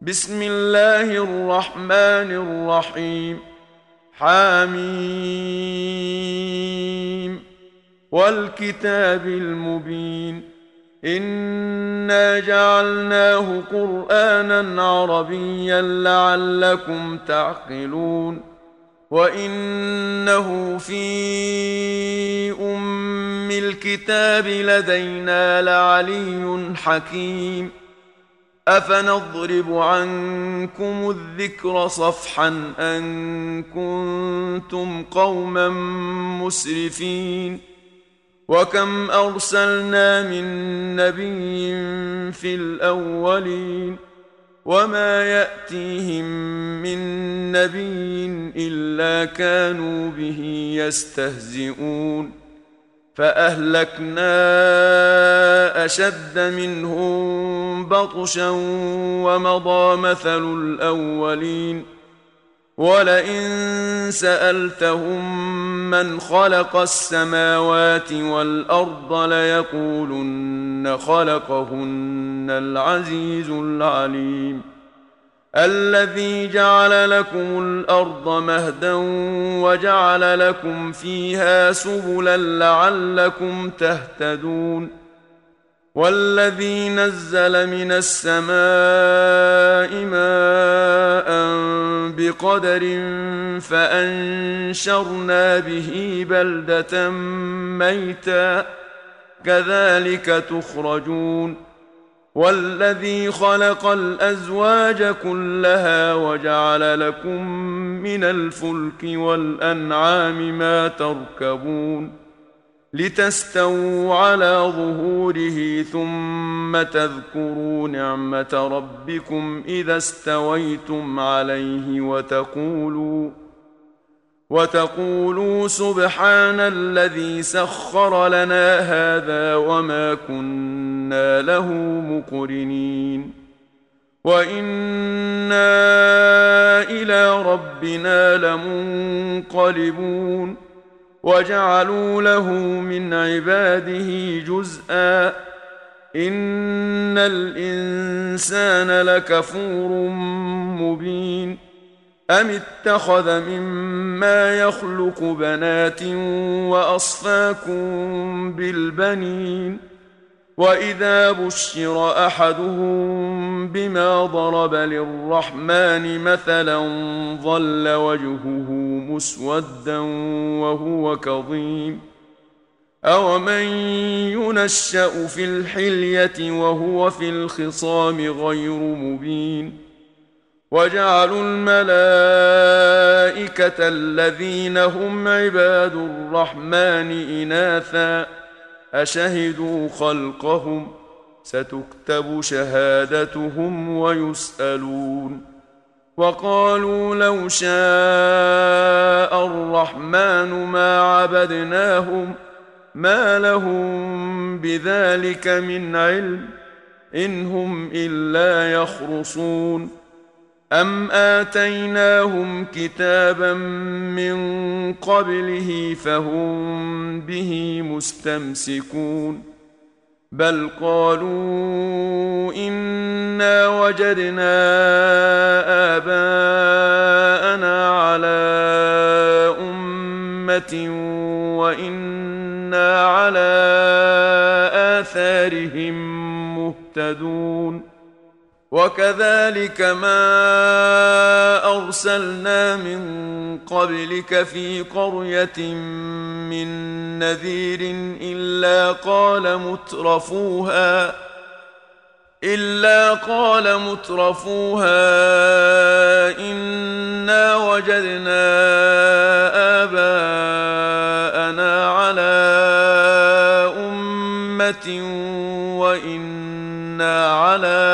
بسم الله الرحمن الرحيم. حميم والكتاب المبين. إنا جعلناه قرآنا عربيا لعلكم تعقلون. وإنه في أم الكتاب لدينا لعلي حكيم. أفنضرب عنكم الذكر صفحا أن كنتم قوما مسرفين. وكم أرسلنا من نبي في الأولين وما يأتيهم من نبي إلا كانوا به يستهزئون. فأهلكنا أشد منهم بطشا ومضى مثل الأولين. ولئن سألتهم من خلق السماوات والأرض ليقولن خلقهن العزيز العليم. الذي جعل لكم الأرض مهدا وجعل لكم فيها سبلا لعلكم تهتدون. والذي نزل من السماء ماء بقدر فأنشرنا به بلدة ميتا كذلك تخرجون. والذي خلق الأزواج كلها وجعل لكم من الفلك والأنعام ما تركبون لتستووا على ظهوره ثم تذكروا نعمة ربكم إذا استويتم عليه وتقولوا سبحان الذي سخر لنا هذا وما كنا له مقرنين. وإنا إلى ربنا لمنقلبون. وجعلوا له من عباده جزءا إن الإنسان لكفور مبين. أم اتخذ مما يخلق بنات وأصفاكم بالبنين. وإذا بشر أحدهم بما ضرب للرحمن مثلا ظل وجهه مسودا وهو كظيم. أومن ينشأ في الحلية وهو في الخصام غير مبين. وجعلوا الملائكة الذين هم عباد الرحمن إناثا أشهدوا خلقهم ستكتب شهادتهم ويسألون. وقالوا لو شاء الرحمن ما عبدناهم ما لهم بذلك من علم إن هم إلا يخرصون. أم آتيناهم كتابا من قبله فهم به مستمسكون. بل قالوا إنا وجدنا آباءنا على أمة وإنا على آثارهم مهتدون. وكذلك ما أرسلنا من قبلك في قرية من نذير إلا قال مترفوها إنا وجدنا آباءنا على أمة وإنا على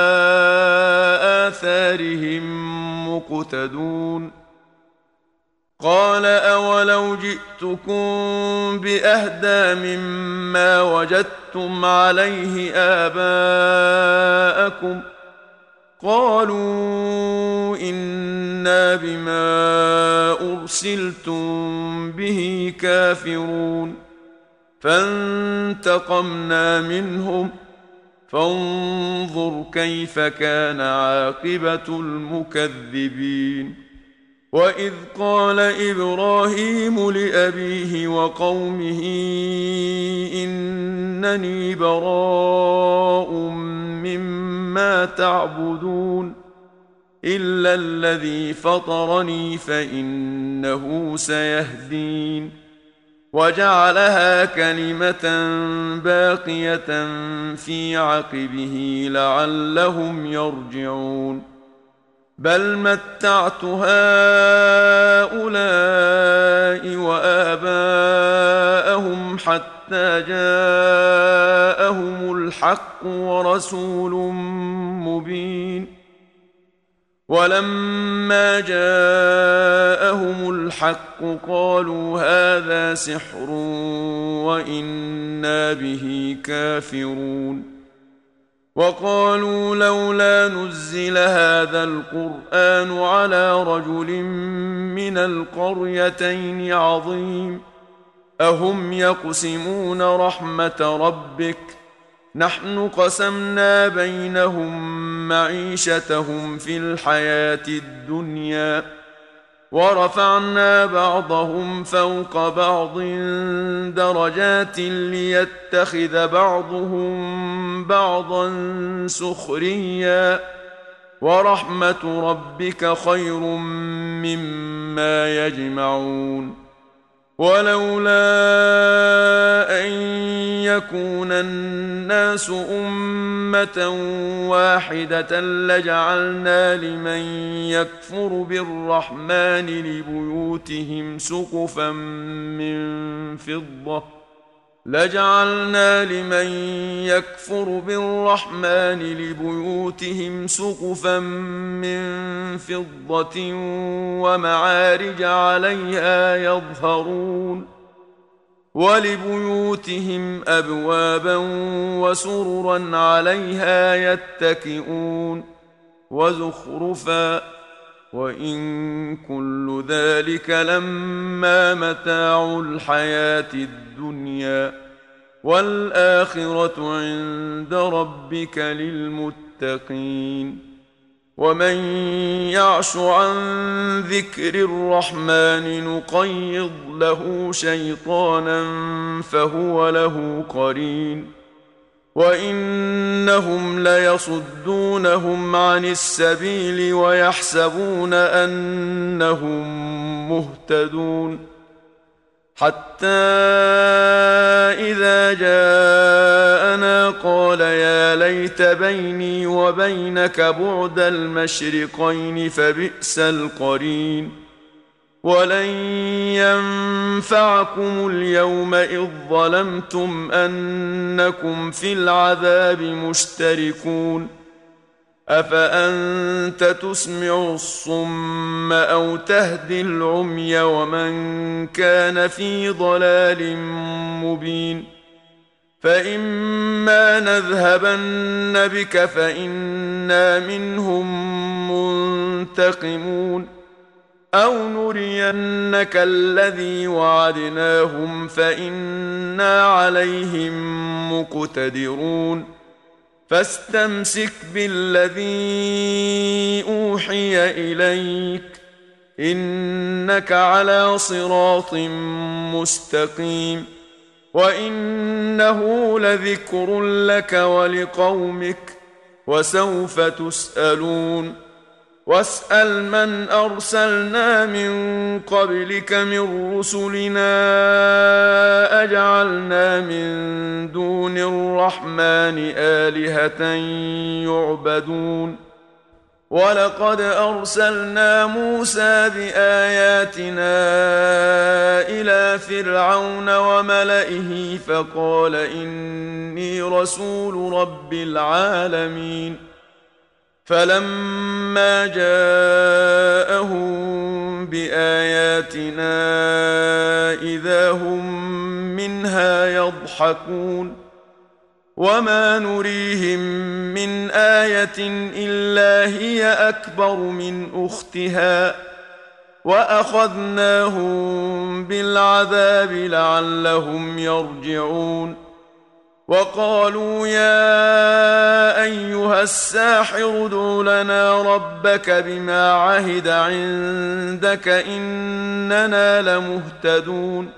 آثارهم مقتدون. قال أولو جئتكم بأهدى مما وجدتم عليه آباءكم قالوا إنا بما أرسلتم به كافرون. فانتقمنا منهم فانظر كيف كان عاقبة المكذبين. وإذ قال إبراهيم لأبيه وقومه إنني براء مما تعبدون إلا الذي فطرني فإنه سيهدين. وجعلها كلمة باقية في عقبه لعلهم يرجعون. بل متعت هؤلاء وآباءهم حتى جاءهم الحق ورسول مبين. ولما جاءهم الحق قالوا هذا سحر وإنا به كافرون. وقالوا لولا نزل هذا القرآن على رجل من القريتين عظيم. أهم يقسمون رحمة ربك نحن قسمنا بينهم معيشتهم في الحياة الدنيا ورفعنا بعضهم فوق بعض درجات ليتخذ بعضهم بعضا سخريا ورحمة ربك خير مما يجمعون. ولولا أن يكون الناس أمة واحدة لجعلنا لمن يكفر بالرحمن لبيوتهم سقفا من فضة ومعارج عليها يظهرون. ولبيوتهم أبوابا وسررا عليها يتكئون وزخرفا وإن كل ذلك لما متاع الحياة الدنيا والآخرة عند ربك للمتقين. ومن يعش عن ذكر الرحمن نقيض له شيطانا فهو له قرين. وإنهم ليصدونهم عن السبيل ويحسبون أنهم مهتدون. حتى إذا جاءنا قال يا ليت بيني وبينك بعد المشرقين فبئس القرين. ولن ينفعكم اليوم إذ ظلمتم أنكم في العذاب مشتركون. أفأنت تسمع الصم أو تهدي العمي ومن كان في ضلال مبين. فإما نذهبن بك فإنا منهم منتقمون أو نرينك الذي وعدناهم فإنا عليهم مقتدرون. فاستمسك بالذي أوحي إليك إنك على صراط مستقيم. وإنه لذكر لك ولقومك وسوف تسألون. واسأل من أرسلنا من قبلك من رسلنا أجعلنا من دون الرحمن آلهة يعبدون. ولقد أرسلنا موسى بآياتنا إلى فرعون وملئه فقال إني رسول رب العالمين. فلما جاءهم بآياتنا إذا هم منها يضحكون. وما نريهم من آية إلا هي أكبر من أختها وأخذناهم بالعذاب لعلهم يرجعون. وقالوا يا أيها الساحر ادع لنا ربك بما عهد عندك إننا لمهتدون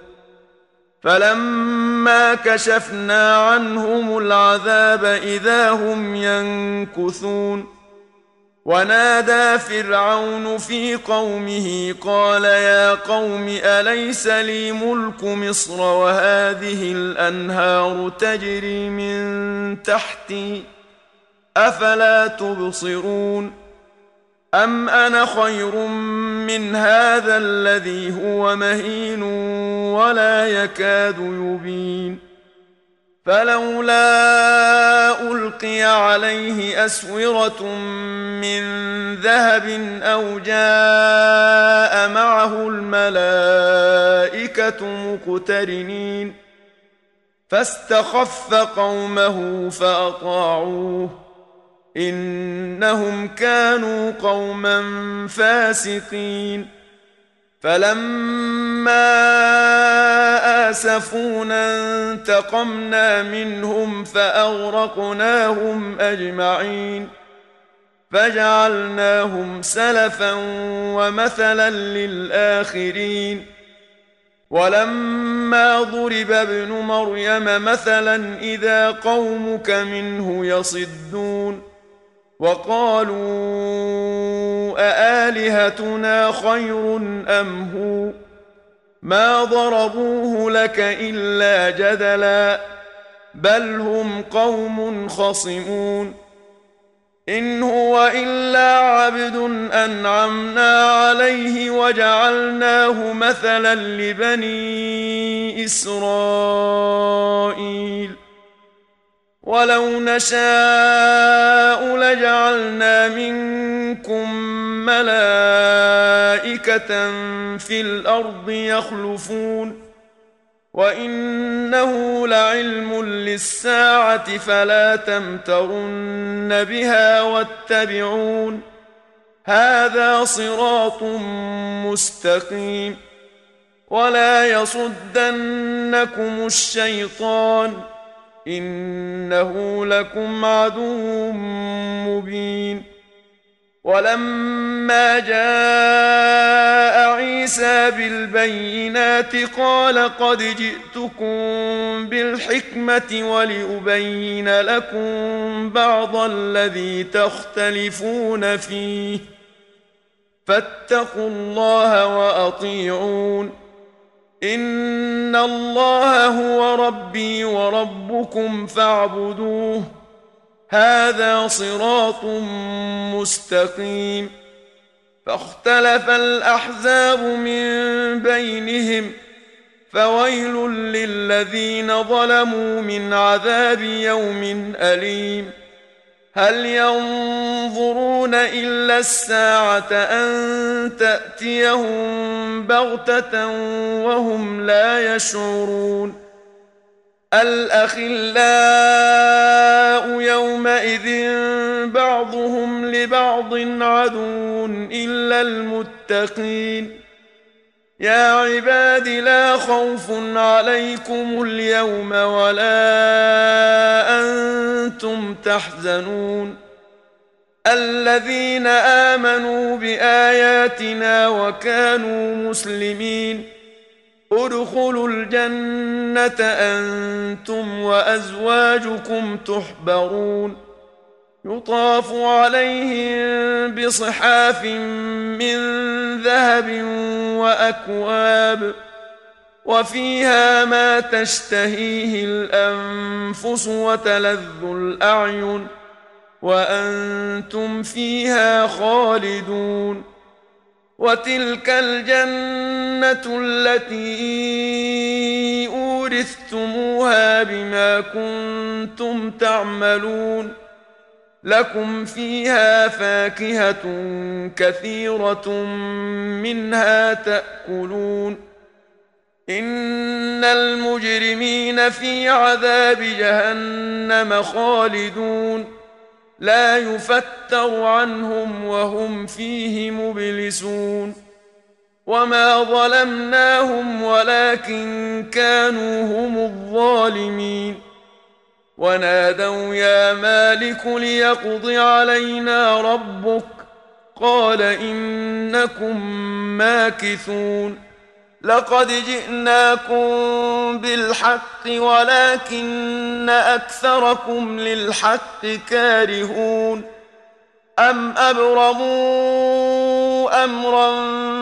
فلما كشفنا عنهم العذاب إذا هم ينكثون ونادى فرعون في قومه قال يا قوم أليس لي ملك مصر وهذه الأنهار تجري من تحتي أفلا تبصرون أم أنا خير من هذا الذي هو مهين ولا يكاد يبين فلولا ألقي عليه أسورة من ذهب أو جاء معه الملائكة مقترنين فاستخف قومه فأطاعوه إنهم كانوا قوما فاسقين فلما آسفونا انتقمنا منهم فأغرقناهم أجمعين فجعلناهم سلفا ومثلا للآخرين ولما ضرب ابن مريم مثلا إذا قومك منه يصدون وقالوا أآلهتنا خير أم هو ما ضربوه لك إلا جدلا بل هم قوم خصمون إن هو إلا عبد أنعمنا عليه وجعلناه مثلا لبني إسرائيل ولو نشاء لجعلنا منكم ملائكة في الأرض يخلفون وإنه لعلم للساعة فلا تمترن بها واتبعون هذا صراط مستقيم ولا يصدنكم الشيطان إنه لكم عدو مبين ولما جاء عيسى بالبينات قال قد جئتكم بالحكمة ولأبين لكم بعض الذي تختلفون فيه فاتقوا الله وأطيعون إن الله هو ربي وربكم فاعبدوه هذا صراط مستقيم فاختلف الأحزاب من بينهم فويل للذين ظلموا من عذاب يوم أليم هل ينظرون إلا الساعة أن تأتيهم بغتة وهم لا يشعرون الأخلاء يومئذ بعضهم لبعض عدو إلا المتقين يا عباد لا خوف عليكم اليوم ولا أنتم تحزنون الذين آمنوا بآياتنا وكانوا مسلمين ادخلوا الجنة أنتم وأزواجكم تحبرون يطاف عليهم بصحاف من ذهب وأكواب وفيها ما تشتهيه الأنفس وتلذ الأعين وأنتم فيها خالدون وتلك الجنة التي أورثتموها بما كنتم تعملون لكم فيها فاكهة كثيرة منها تأكلون إن المجرمين في عذاب جهنم خالدون لا يفتر عنهم وهم فيه مبلسون وما ظلمناهم ولكن كانوا هم الظالمين ونادوا يا مالك ليقض علينا ربك قال إنكم ماكثون لقد جئناكم بالحق ولكن أكثركم للحق كارهون أم أبرموا أمرا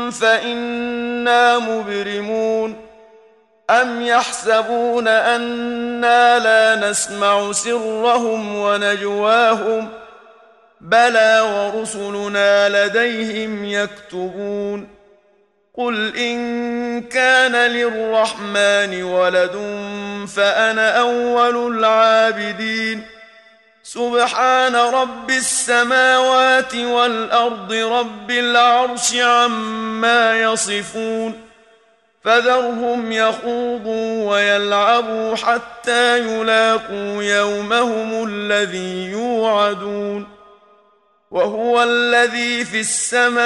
فإنا مبرمون أم يحسبون أنا لا نسمع سرهم ونجواهم بلى ورسلنا لديهم يكتبون قل إن كان للرحمن ولد فأنا أول العابدين سبحان رب السماوات والأرض رب العرش عما يصفون فذرهم يخوضوا ويلعبوا حتى يلاقوا يومهم الذي يوعدون وهو الذي في السماء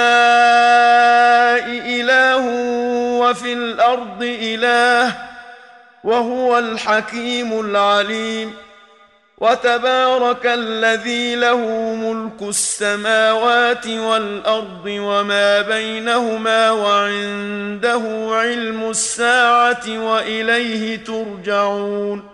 إله وفي الأرض إله وهو الحكيم العليم وتبارك الذي له ملك السماوات والأرض وما بينهما وعنده علم الساعة وإليه ترجعون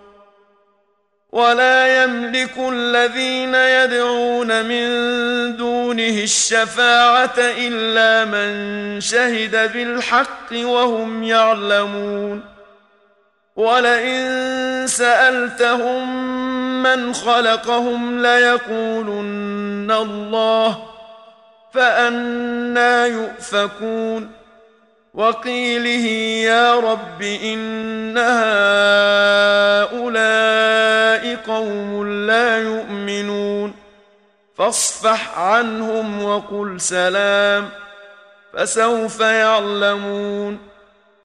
ولا يملك الذين يدعون من دونه الشفاعة إلا من شهد بالحق وهم يعلمون ولئن سألتهم من خلقهم ليقولن الله فأنى يؤفكون وقيله يا رب إن هؤلاء قوم لا يؤمنون فاصفح عنهم وقل سلام فسوف يعلمون